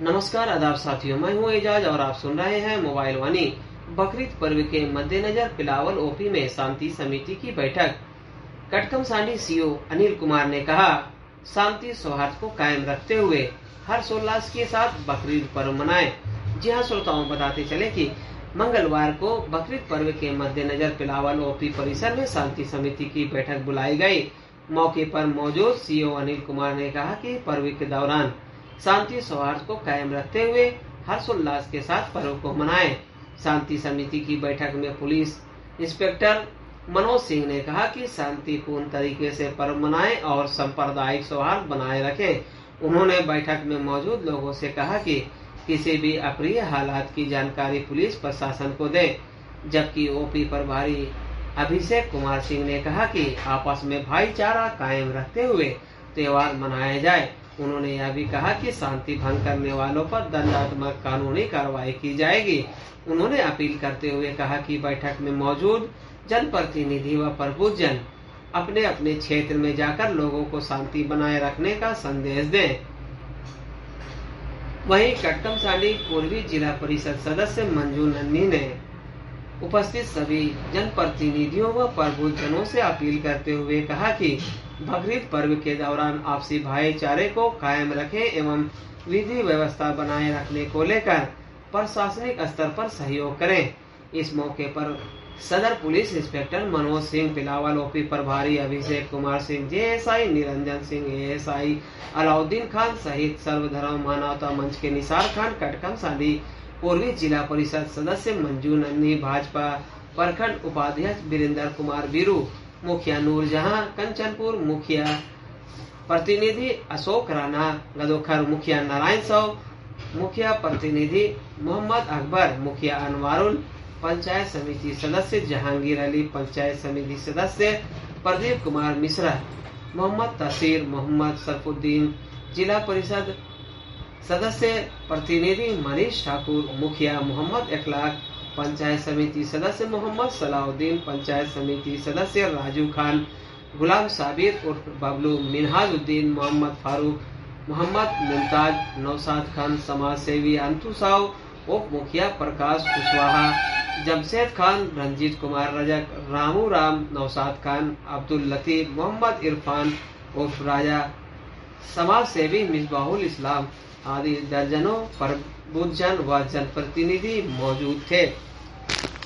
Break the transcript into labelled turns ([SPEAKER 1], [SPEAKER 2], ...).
[SPEAKER 1] नमस्कार आदाब साथियों, मैं हूं एजाज और आप सुन रहे हैं मोबाइल वाणी। बकरीद पर्व के मद्देनजर पिलावल ओपी में शांति समिति की बैठक। कटकमसांडी सीओ अनिल कुमार ने कहा, शांति सौहार्द को कायम रखते हुए हर्षोल्लास के साथ बकरीद पर्व मनाएं। जी हां श्रोताओं, बताते चले कि मंगलवार को बकरीद पर्व के मद्देनजर पिलावल ओपी परिसर में शांति समिति की बैठक बुलाई गई। मौके पर मौजूद सीओ अनिल कुमार ने कहा कि पर्व के दौरान शांति सौहार्द को कायम रखते हुए हर्षोल्लास के साथ पर्व को मनाएं। शांति समिति की बैठक में पुलिस इंस्पेक्टर मनोज सिंह ने कहा कि शांतिपूर्ण तरीके से पर्व मनाएं और सांप्रदायिक सौहार्द बनाए रखें। उन्होंने बैठक में मौजूद लोगों से कहा कि किसी भी अप्रिय हालात की जानकारी पुलिस प्रशासन को दें। जबकि ओपी प्रभारी अभिषेक कुमार सिंह ने कहा कि आपस में भाईचारा कायम रखते हुए त्योहार मनाया जाए। उन्होंने यह भी कहा कि शांति भंग करने वालों पर दंडात्मक कानूनी कार्रवाई की जाएगी। उन्होंने अपील करते हुए कहा कि बैठक में मौजूद जनप्रतिनिधि व प्रबुद्धजन अपने अपने क्षेत्र में जाकर लोगों को शांति बनाए रखने का संदेश दें। वहीं कटकमसांडी पूर्वी जिला परिषद सदस्य मंजू नन्ही ने उपस्थित सभी जनप्रतिनिधियों व प्रबुद्धजनों से अपील करते हुए कहा कि बकरीद पर्व के दौरान आपसी भाईचारे को कायम रखें एवं विधि व्यवस्था बनाए रखने को लेकर प्रशासनिक स्तर पर सहयोग करें। इस मौके पर सदर police inspector Manoj Singh, Pilawal OP प्रभारी अभिषेक कुमार सिंह, जेएसआई निरंजन सिंह, एएसआई अलाउद्दीन खान सहित सर्वधर्म मानवता मंच के निसार खान, कटकमसांडी पूर्वी जिला परिषद सदस्य मंजू नन्ही, भाजपा प्रखंड उपाध्यक्ष वीरेंद्र कुमार बीरू, मुखिया नूरजहां कंचनपुर, मुखिया प्रतिनिधि अशोक राणा गदोखर, मुखिया नारायण साव, मुखिया प्रतिनिधि मोहम्मद अकबर, मुखिया अनवारुल, पंचायत समिति सदस्य जहांगीर अली, पंचायत समिति सदस्य प्रदीप कुमार मिश्रा, मोहम्मद तसीर, मोहम्मद सरफुद्दीन, जिला परिषद सदस्य प्रतिनिधि मनीष ठाकुर, मुखिया मोहम्मद इखलाक, पंचायत समिति सदस्य मोहम्मद सलाउद्दीन, पंचायत समिति सदस्य राजू खान, गुलाम साबिर उर्फ बबलू, मिनहाजुद्दीन, मोहम्मद फारूक, मोहम्मद मुमताज, नौशाद खान, समाज सेवी अंतु साव, उप मुखिया प्रकाश कुशवाहा, जमशेद खान, रंजीत कुमार रजक, रामू राम, नौशाद खान, अब्दुल लतीफ, मोहम्मद इरफान उर्फ राजा, समाज सेवी मिसबाहुल इस्लाम आदि दर्जनों प्रबुद्धजन व जनप्रतिनिधि मौजूद थे।